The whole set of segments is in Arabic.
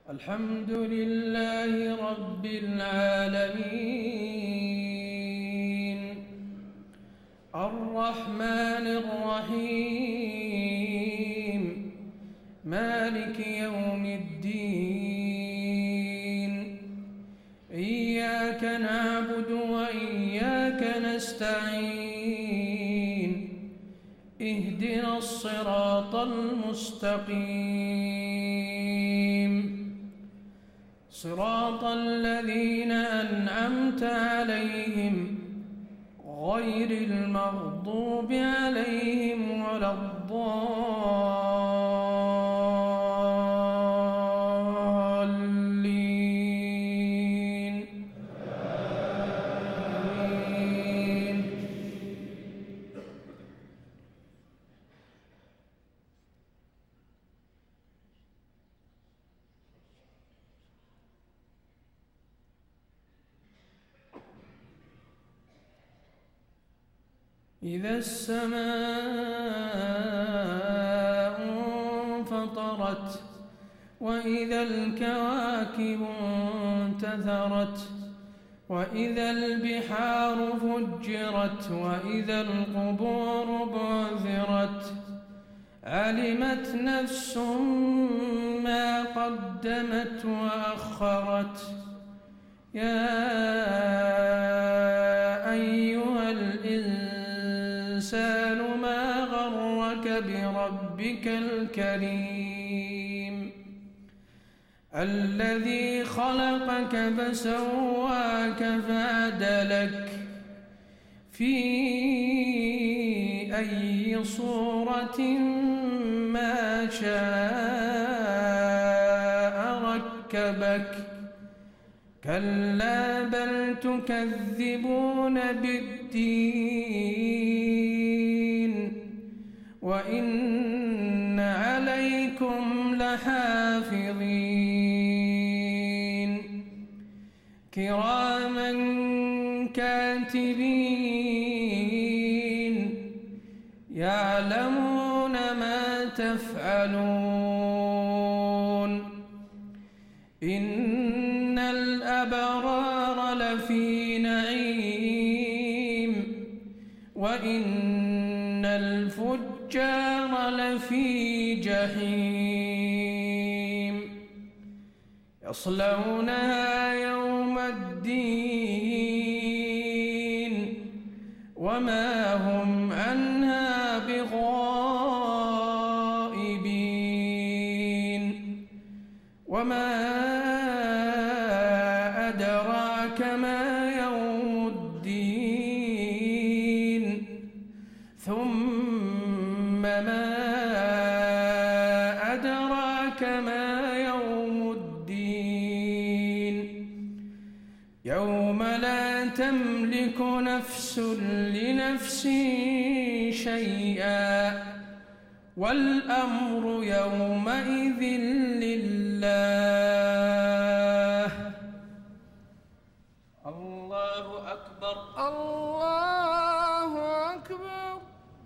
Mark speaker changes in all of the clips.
Speaker 1: الحمد لله رب العالمين الرحمن الرحيم مالك يوم الدين إياك نعبد وإياك نستعين اهدنا الصراط المستقيم صراط الذين أنعمت عليهم غير المغضوب عليهم ولا الضالين آمين. إذا السماء انفطرت وإذا الكواكب انتثرت وإذا البحار فجرت وإذا القبور بعثرت علمت نفس ما قدمت وأخرت يا أيها الإنسان ما غرك بربك الكريم الذي خلقك فسواك فعدلك في أي صورة ما شاء ركبك كلا بل تكذبون بالدين وإن عليكم لحافظين كراما كاتبين يعلمون ما تفعلون إن الأبرار لفي نعيم وإن الفجار لفي جحيم يصلونها يوم الدين وما هم عنها بغائبين وما أدراك ما يوم الدين ثم ما أدراك ما يوم الدين يوم لا تملك نفس لنفس شيئا والأمر يومئذ لله. الله أكبر
Speaker 2: الله أكبر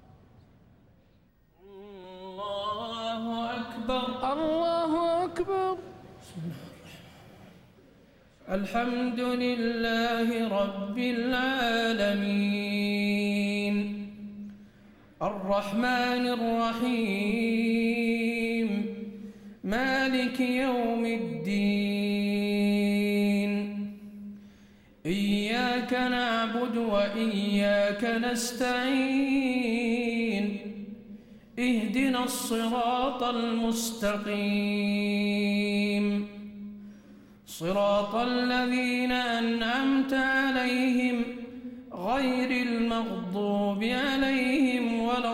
Speaker 1: الله أكبر
Speaker 2: الله أكبر.
Speaker 1: الحمد لله رب العالمين الرحمن الرحيم مالك يوم الدين إياك نعبد وإياك نستعين اهدنا الصراط المستقيم صراط الذين أنعمت عليهم غير المغضوب عليهم ولا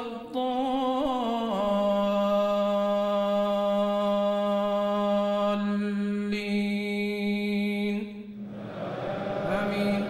Speaker 1: الضالين آمين.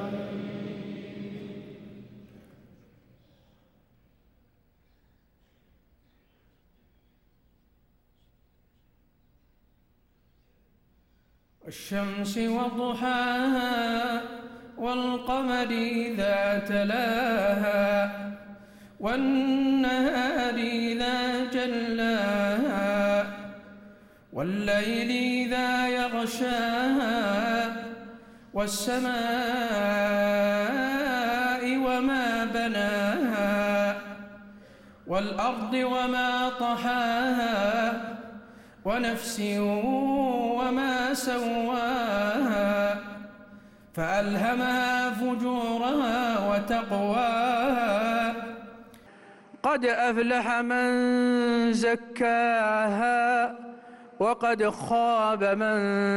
Speaker 1: الشمس وضحاها والقمر إذا تلاها والنهار إذا جلاها والليل إذا يغشاها والسماء وما بناها والأرض وما طحاها ونفس وما سواها فألهمها فجورها وتقواها قد أفلح من زكاها وقد خاب من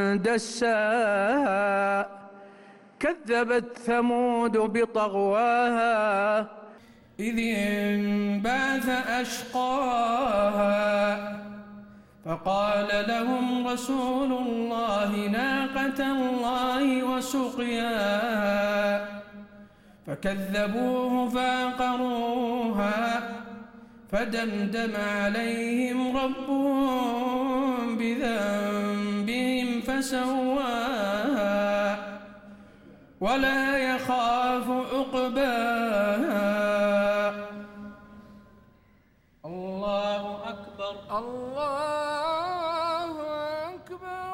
Speaker 1: دساها كذبت ثمود بطغواها إذ انبعث أشقاها فقال لهم رسول الله ناقة الله وسقياها فكذبوه فعقروها فدمدم عليهم ربهم بذنبهم فسواها ولا يخاف عقباها. الله أكبر.
Speaker 2: الله أكبر.